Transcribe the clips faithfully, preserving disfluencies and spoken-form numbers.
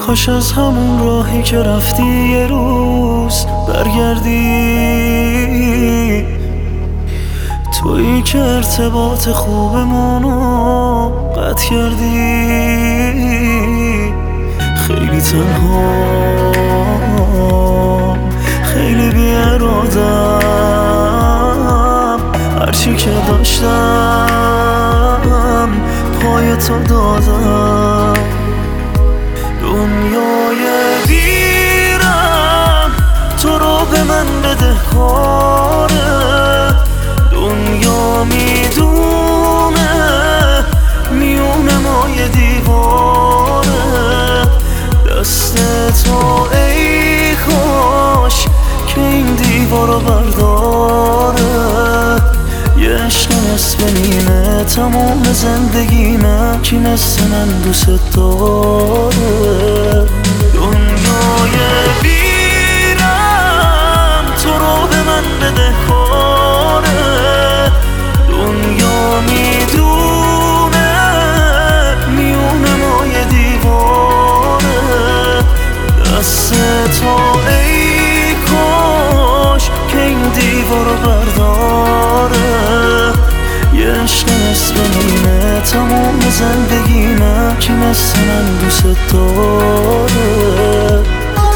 کاش از همون راهی که رفتی یه روز برگردی، تویی که ارتباط خوبمونو قطع کردی. خیلی تنها، خیلی بی‌اراده‌ام، هرچی که داشتم پای تو دادم. دنیای ویرم تو رو به من بده کاره، دنیا میدونه میونه ما یه دیواره. دست تو ای کاش که این دیوارو برداره. یه عشق نصف نیمه تمام زندگیمه کی مثل من دوست داره. دنیای ویرم تو رو به من بده کاره، دنیا میدونه میونه ما یه دیواره. دست تو ای کاش که این دیوارو برداره. یه عشق نصف نیمه تمام زندگیمه کی مثل من دوست داره.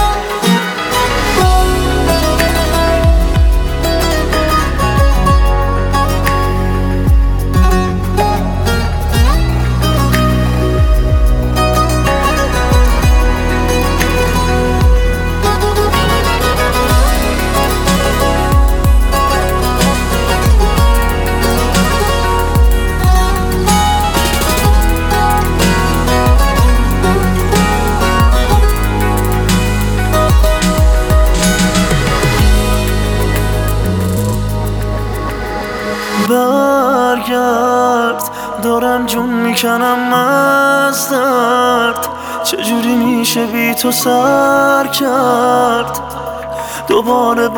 برگرد دارم جون میکنم از درد، چجوری میشه بی تو سر کرد. دوباره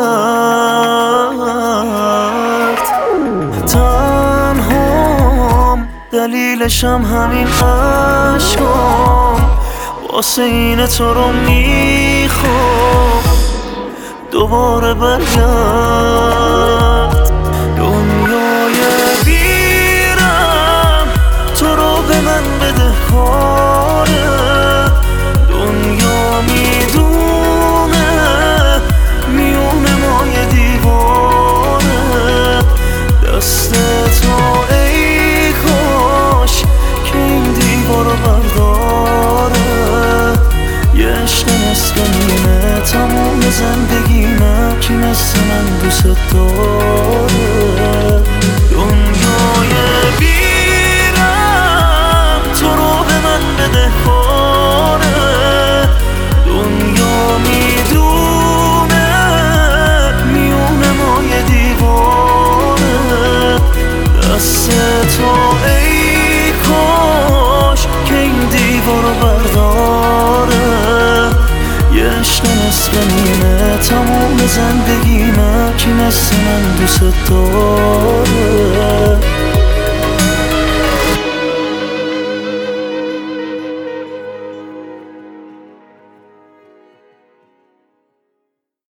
برگرد، تنهام دلیلشم همین عشقام، واسه اینه تو رو میخوام. دوباره برگرد، دنیای ویرم تو رو به من بده کاره، دنیا میدونه میونه ما یه دیواره. دست تو ای کاش که این دیوارو برداره. یه عشق نصف نیمه تمام زندگیمه کی مثل من دوست داره. دنیای ویرم تو رو به من بده کاره، دنیا میدونه میونه ما یه دیواره. دست تو ای کاش که این دیوارو برداره. یه عشق نصف نیمه تمام زندگیمه کی مثل من دوست داره.